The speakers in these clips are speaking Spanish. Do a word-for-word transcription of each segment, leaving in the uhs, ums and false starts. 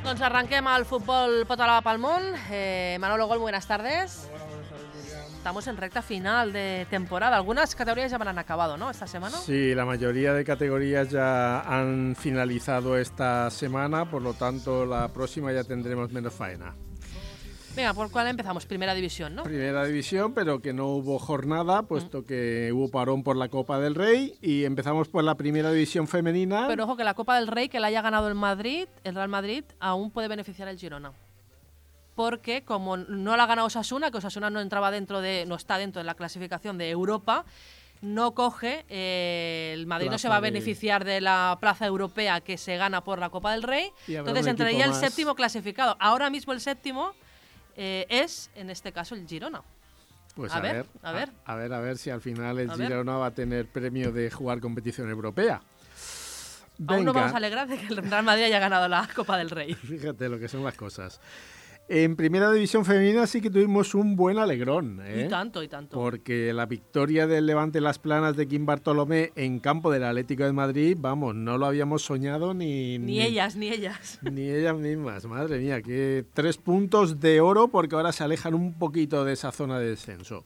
Doncs arranquem al fútbol Potalaba Palmón. Eh, Manolo Gol, buenas tardes. Hola, buenas tardes, Miriam. Estamos en recta final de temporada. Algunas categorías ya habrán acabado, ¿no? Esta semana. Sí, la mayoría de categorías ya han finalizado esta semana, por lo tanto la próxima ya tendremos menos faena. Venga, ¿por cuál empezamos? Primera división, ¿no? Primera división, pero que no hubo jornada, puesto que hubo parón por la Copa del Rey, y empezamos por la primera división femenina. Pero ojo que la Copa del Rey, que la haya ganado el Madrid, el Real Madrid, aún puede beneficiar al Girona. Porque como no la ha ganado Osasuna, que Osasuna no entraba dentro de, no está dentro de la clasificación de Europa, no coge, eh, el Madrid plaza no se va a beneficiar de... de la plaza europea que se gana por la Copa del Rey, entonces entraría el séptimo clasificado. Ahora mismo el séptimo eh, es, en este caso, el Girona. Pues a, a, ver, ver, a ver, a, a ver, a ver si al final el a Girona ver. va a tener premio de jugar competición europea. Venga. Aún nos vamos a alegrar de que el Real Madrid haya ganado la Copa del Rey. Fíjate lo que son las cosas. En primera división femenina sí que tuvimos un buen alegrón, ¿eh? Y tanto, y tanto. Porque la victoria del Levante Las Planas de Kim Bartolomé en campo del Atlético de Madrid, vamos, no lo habíamos soñado ni... Ni, ni ellas, ni ellas. Ni ellas mismas, madre mía, que tres puntos de oro porque ahora se alejan un poquito de esa zona de descenso.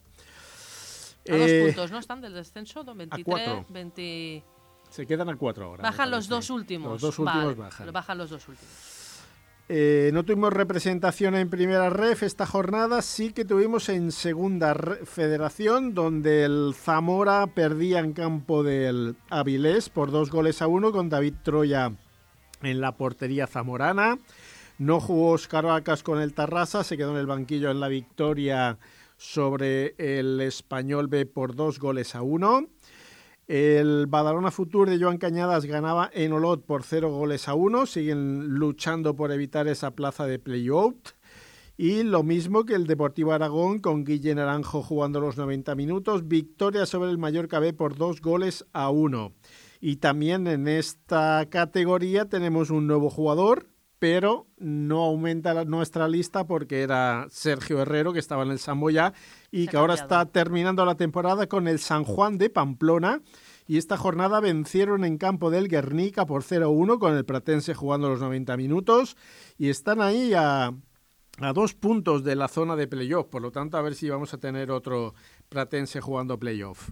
A eh, dos puntos, ¿no? Están del descenso, veintitrés, a cuatro. veinte... Se quedan a cuatro ahora. Bajan los dos últimos. Los dos últimos vale, bajan. Bajan los dos últimos. Eh, no tuvimos representación en primera ref esta jornada, sí que tuvimos en segunda federación, donde el Zamora perdía en campo del Avilés por dos goles a uno con David Troya en la portería zamorana. No jugó Óscar Vacas con el Tarrasa, se quedó en el banquillo en la victoria sobre el Español B por dos goles a uno. El Badalona Futur de Joan Cañadas ganaba en Olot por cero goles a uno. Siguen luchando por evitar esa plaza de play-out. Y lo mismo que el Deportivo Aragón con Guille Naranjo jugando los noventa minutos. Victoria sobre el Mallorca B por dos goles a uno. Y también en esta categoría tenemos un nuevo jugador, pero no aumenta la, nuestra lista porque era Sergio Herrero, que estaba en el Samboyá y que ahora está terminando la temporada con el San Juan de Pamplona. Y esta jornada vencieron en campo del Guernica por cero a uno con el Pratense jugando los noventa minutos y están ahí a, a dos puntos de la zona de playoff. Por lo tanto, a ver si vamos a tener otro Pratense jugando playoff.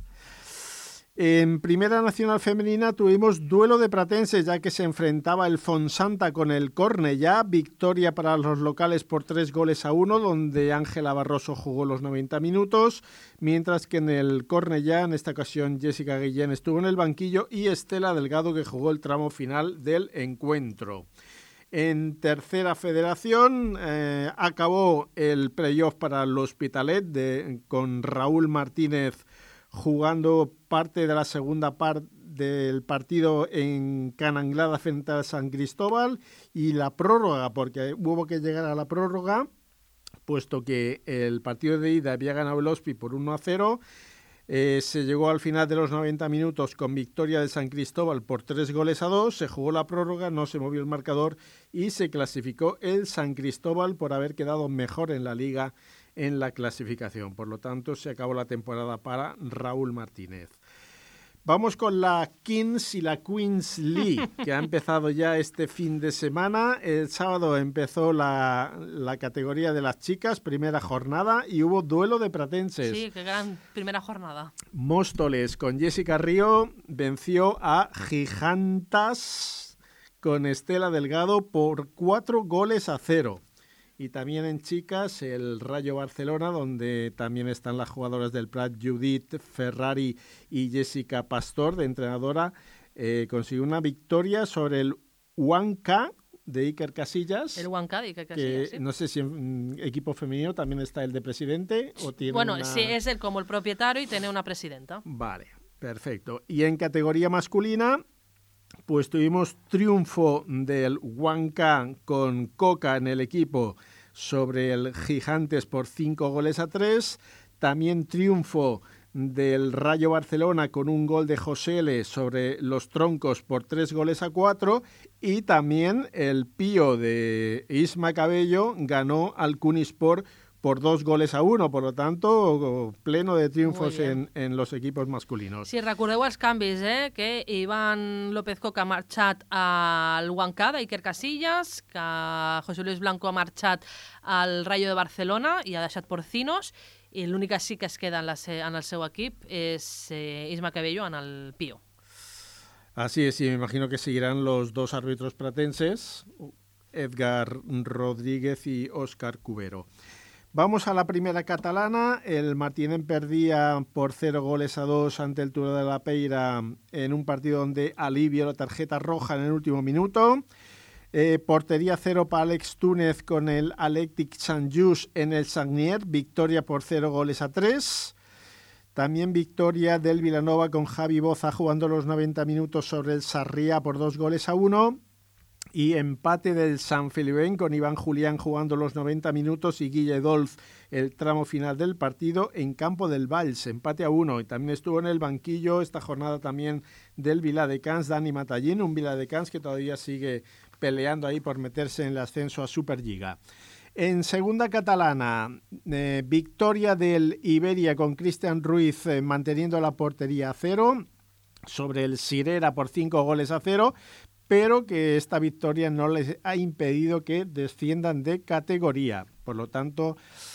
En Primera Nacional Femenina tuvimos duelo de pratenses, ya que se enfrentaba el Fonsanta con el Cornellá, victoria para los locales por tres goles a uno, donde Ángela Barroso jugó los noventa minutos, mientras que en el Cornellá, en esta ocasión Jessica Guillén estuvo en el banquillo y Estela Delgado, que jugó el tramo final del encuentro. En Tercera Federación eh, acabó el playoff para el Hospitalet de, con Raúl Martínez jugando parte de la segunda parte del partido en Cananglada frente a San Cristóbal y la prórroga, porque hubo que llegar a la prórroga, puesto que el partido de ida había ganado el Hospi por uno a cero, eh, se llegó al final de los noventa minutos con victoria de San Cristóbal por tres goles a dos, se jugó la prórroga, no se movió el marcador y se clasificó el San Cristóbal por haber quedado mejor en la liga en la clasificación. Por lo tanto, se acabó la temporada para Raúl Martínez. Vamos con la Kings y la Queens League, que ha empezado ya este fin de semana. El sábado empezó la, la categoría de las chicas, primera jornada, y hubo duelo de pratenses. Sí, qué gran primera jornada. Móstoles con Jessica Río venció a Gigantas con Estela Delgado por cuatro goles a cero. Y también en chicas, el Rayo Barcelona, donde también están las jugadoras del Prat, Judith Ferrari y Jessica Pastor, de entrenadora, eh, consiguió una victoria sobre el Huanca de Iker Casillas. El Huanca de Iker Casillas, que, sí. No sé si en equipo femenino también está el de presidente o tiene Bueno, una... sí, es él como el propietario y tiene una presidenta. Vale, perfecto. Y en categoría masculina, pues tuvimos triunfo del Huanca con Coca en el equipo sobre el Gigantes por cinco goles a tres. También triunfo del Rayo Barcelona con un gol de José L. sobre los Troncos por tres goles a cuatro. Y también el Pío de Isma Cabello ganó al Cunisport por dos goles a uno, por lo tanto, pleno de triunfos en, en los equipos masculinos. Sí, recordeu els canvis, eh? Que Iván López Coca ha marxat al Huancada, Iker Casillas, que José Luis Blanco ha marxat al Rayo de Barcelona i ha deixat Porcinos, i l'únic que sí que es queda en, la, en el seu equip és eh, Isma Cabello en el Pío. Así es, y me imagino que seguirán los dos árbitros pratenses, Edgar Rodríguez y Óscar Cubero. Vamos a la primera catalana. El Martinenc perdía por cero goles a dos ante el Turó de la Peira en un partido donde alivio la tarjeta roja en el último minuto. Eh, portería cero para Alex Túnez con el Athletic Sant Just en el Sagnier. Victoria por cero goles a tres. También victoria del Vilanova con Javi Boza jugando los noventa minutos sobre el Sarriá por dos goles a uno. Y empate del San Feliuenc con Iván Julián jugando los noventa minutos y Guille Dolz el tramo final del partido en campo del Valls, empate a uno. Y también estuvo en el banquillo esta jornada también del Viladecans, Dani Matallín, un Viladecans que todavía sigue peleando ahí por meterse en el ascenso a Superliga. En segunda catalana, eh, victoria del Iberia con Cristian Ruiz eh, manteniendo la portería a cero sobre el Sirera por cinco goles a cero, pero que esta victoria no les ha impedido que desciendan de categoría. Por lo tanto,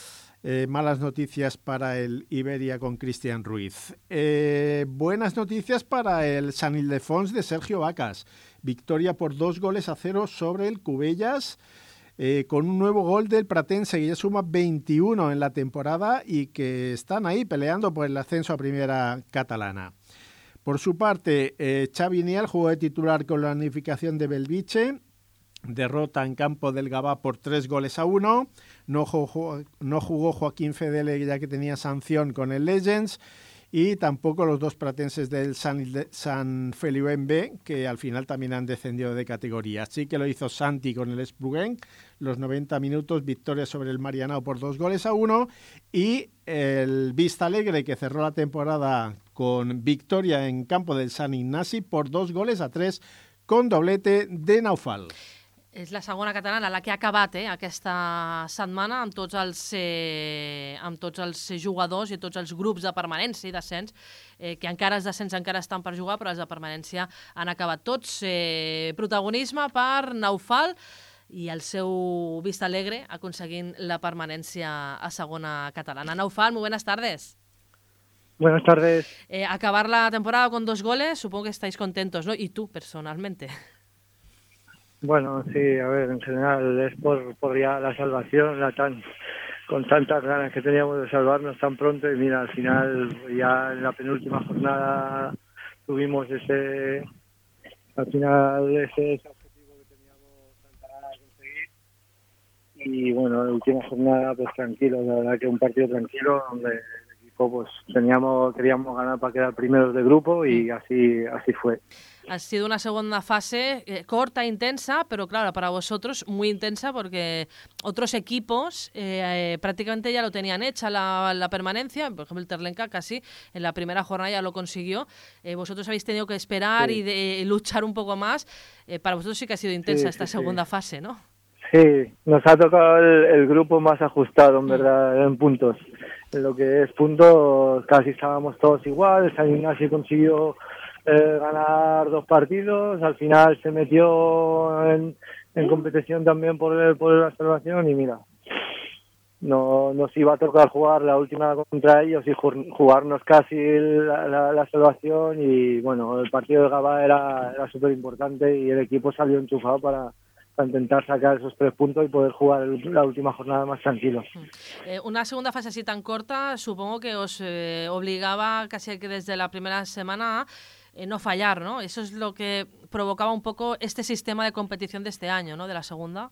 eh, malas noticias para el Iberia con Cristian Ruiz. Eh, buenas noticias para el Sant Ildefons de Sergio Vacas. Victoria por dos goles a cero sobre el Cubellas, eh, con un nuevo gol del Pratense, que ya suma veintiuno en la temporada y que están ahí peleando por el ascenso a primera catalana. Por su parte, eh, Xavi Niel jugó de titular con la unificación de Belviche, derrota en campo del Gavà por tres goles a uno, no jugó, no jugó Joaquín Fedele ya que tenía sanción con el Legends, y tampoco los dos pratenses del San, San Feliuenc B, que al final también han descendido de categoría. Sí que lo hizo Santi con el Espluguenc, los noventa minutos, victoria sobre el Marianao por dos goles a uno, y el Vista Alegre, que cerró la temporada con victoria en campo del Sant Ignasi por dos goles a tres, con doblete de Naufal. És la segona catalana, la que ha acabat eh, aquesta setmana amb tots, els, eh, amb tots els jugadors i tots els grups de permanència i descens, eh, que encara els descens encara estan per jugar, però els de permanència han acabat tots. Eh, protagonisme per Naufal i el seu Vista Alegre aconseguint la permanència a segona catalana. Naufal, muy buenas tardes. Buenas tardes. Eh, acabar la temporada con dos goles, supongo que estáis contentos, ¿no? Y tú, personalmente. Bueno, sí, a ver, en general es por, por ya la salvación, la tan, con tantas ganas que teníamos de salvarnos tan pronto, y mira, al final ya en la penúltima jornada tuvimos ese, al final ese, ese objetivo que teníamos tanta ganas de conseguir, y bueno, en la última jornada pues tranquilo, la verdad que un partido tranquilo donde el equipo pues teníamos, queríamos ganar para quedar primeros de grupo y así, así fue. Ha sido una segunda fase eh, corta, intensa, pero claro, para vosotros muy intensa porque otros equipos eh, eh, prácticamente ya lo tenían hecha la, la permanencia. Por ejemplo, el Terlenca casi en la primera jornada ya lo consiguió. Eh, vosotros habéis tenido que esperar sí. y de, eh, luchar un poco más. Eh, para vosotros sí que ha sido intensa sí, esta sí, segunda sí. fase, ¿no? Sí, nos ha tocado el, el grupo más ajustado, en verdad, en puntos. En lo que es puntos, casi estábamos todos igual. El San Ignacio consiguió Eh, ganar dos partidos, al final se metió en, en competición también por, el, por la salvación y mira, no nos iba a tocar jugar la última contra ellos y jugarnos casi la, la, la salvación, y bueno, el partido de Gavà era, era súper importante y el equipo salió enchufado para, para intentar sacar esos tres puntos y poder jugar el, la última jornada más tranquilo. Eh, una segunda fase así tan corta supongo que os eh, obligaba casi que desde la primera semana a Eh, no fallar, ¿no? Eso es lo que provocaba un poco este sistema de competición de este año, ¿no? De la segunda.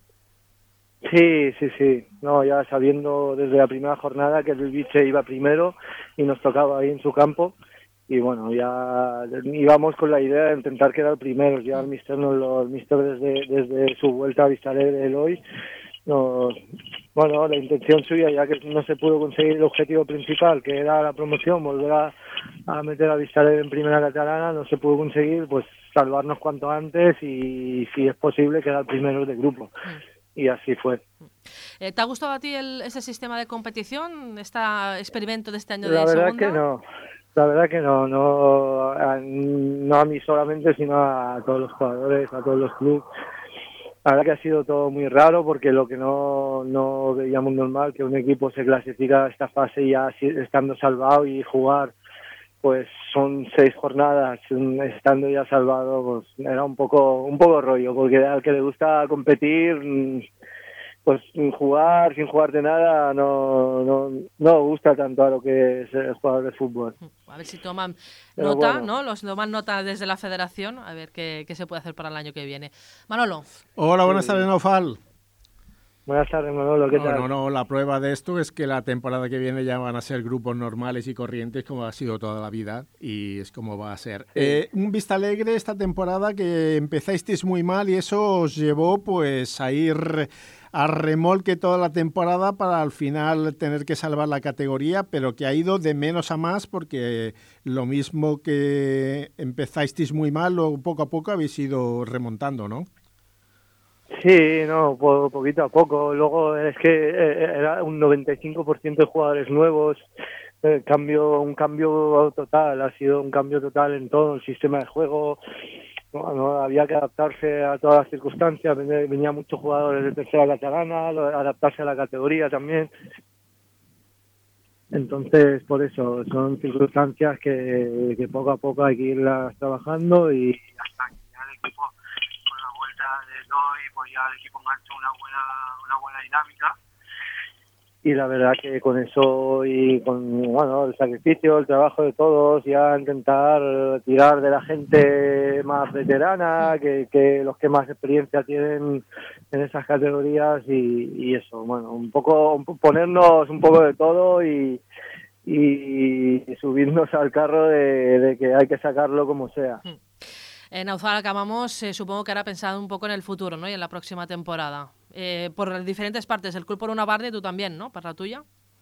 Sí, sí, sí. No, ya sabiendo desde la primera jornada que el Belviche iba primero y nos tocaba ahí en su campo, y bueno, ya íbamos con la idea de intentar quedar primeros. Ya el míster nos lo, el míster desde desde su vuelta a Vista Alegre hoy, nos, bueno, la intención suya, ya que no se pudo conseguir el objetivo principal, que era la promoción, volver a, a meter a Vista Alegre en primera catalana, no se pudo conseguir, pues salvarnos cuanto antes y, si es posible, quedar primeros de grupo. y así fue. Eh, ¿Te ha gustado a ti el, ese sistema de competición, este experimento de este año de La verdad segunda? que no, la verdad que no, no a, no a mí solamente, sino a todos los jugadores, a todos los clubes. La verdad que ha sido todo muy raro porque lo que no, no veíamos normal, que un equipo se clasifica a esta fase ya estando salvado y jugar, pues son seis jornadas estando ya salvado, pues era un poco un poco rollo, porque al que le gusta competir, pues jugar sin jugar de nada no no no gusta tanto a lo que es el jugador de fútbol. A ver si toman Pero nota, bueno. ¿no? Los toman nota desde la federación, a ver qué, qué se puede hacer para el año que viene. Manolo. Hola, buenas Sí. tardes, Naufal. Buenas tardes, Manolo, ¿qué No, tal? no, no, la prueba de esto es que la temporada que viene ya van a ser grupos normales y corrientes como ha sido toda la vida y es como va a ser. Sí. Eh, un Vista Alegre esta temporada que empezasteis muy mal y eso os llevó pues a ir a remolque toda la temporada para al final tener que salvar la categoría, pero que ha ido de menos a más porque lo mismo que empezasteis muy mal, luego poco a poco habéis ido remontando, ¿no? Sí, no, po- poquito a poco. Luego es que eh, era un noventa y cinco por ciento de jugadores nuevos. Eh, cambio, un cambio total, ha sido un cambio total en todo el sistema de juego. No, no, había que adaptarse a todas las circunstancias. Venía, venía muchos jugadores de tercera catalana, lo- adaptarse a la categoría también. Entonces, por eso, son circunstancias que, que poco a poco hay que irlas trabajando y hasta que ya el equipo, con la vuelta de hoy, pues ya el equipo enganchó una buena, una buena dinámica. Y la verdad que con eso y con bueno el sacrificio, el trabajo de todos, ya intentar tirar de la gente más veterana, que, que los que más experiencia tienen en esas categorías y, y eso, bueno, un poco un, ponernos un poco de todo y, y subirnos al carro de, de que hay que sacarlo como sea. En Naufal acabamos, eh, supongo que ahora pensado un poco en el futuro, ¿no? Y en la próxima temporada. Eh, por diferentes partes, el club por una parte y tú también, ¿no? Para la tuya.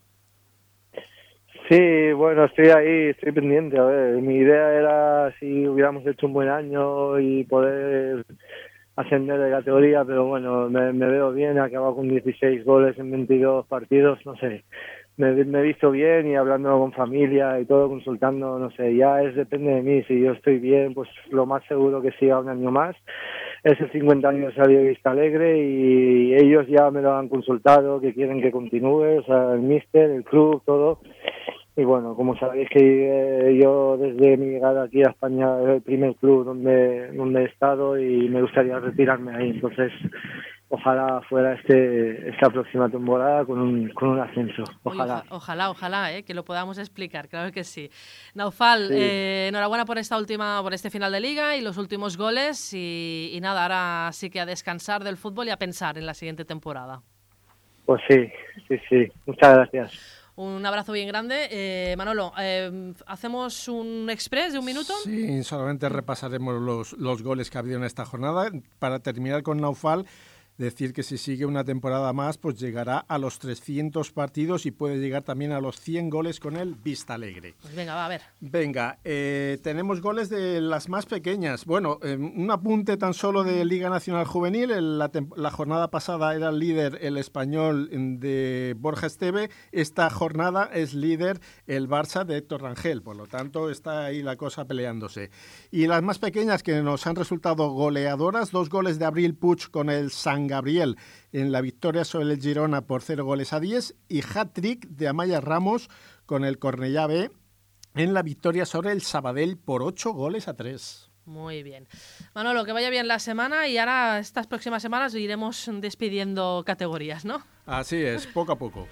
Sí, bueno, estoy ahí, estoy pendiente. A ver, mi idea era si hubiéramos hecho un buen año y poder ascender de categoría, pero bueno, me, me veo bien, he acabado con dieciséis goles en veintidós partidos, no sé. Me, me he visto bien y hablando con familia y todo, consultando, no sé, ya es depende de mí. Si yo estoy bien, pues lo más seguro que siga un año más. Es el cincuenta aniversario de Vista Alegre y ellos ya me lo han consultado, que quieren que continúe, o sea, el míster, el club, todo. Y bueno, como sabéis que eh, yo desde mi llegada aquí a España es el primer club donde, donde he estado y me gustaría retirarme ahí. Entonces, ojalá fuera este esta próxima temporada con un, con un ascenso. Ojalá. Oye, oja, ojalá, ojalá, ¿eh? Que lo podamos explicar, claro que sí. Naufal, Sí. eh, enhorabuena por esta última, por este final de liga y los últimos goles y, y nada, ahora sí que a descansar del fútbol y a pensar en la siguiente temporada. Pues sí, sí, sí. Muchas gracias. Un abrazo bien grande. Eh, Manolo, eh, ¿hacemos un express de un minuto? Sí, solamente repasaremos los, los goles que ha habido en esta jornada. Para terminar con Naufal, decir que si sigue una temporada más, pues llegará a los trescientos partidos y puede llegar también a los cien goles con el Vista Alegre. Pues venga, va a ver. Venga, eh, tenemos goles de las más pequeñas. Bueno, eh, un apunte tan solo de Liga Nacional Juvenil. En la, la jornada pasada era el líder el español de Borja Esteve. Esta jornada es líder el Barça de Héctor Rangel. Por lo tanto, está ahí la cosa peleándose. Y las más pequeñas que nos han resultado goleadoras, dos goles de Abril Puig con el San Gabriel en la victoria sobre el Girona por cero goles a diez y hat-trick de Amaya Ramos con el Cornellá B en la victoria sobre el Sabadell por ocho goles a tres. Muy bien. Manolo, que vaya bien la semana y ahora estas próximas semanas iremos despidiendo categorías, ¿no? Así es, poco a poco.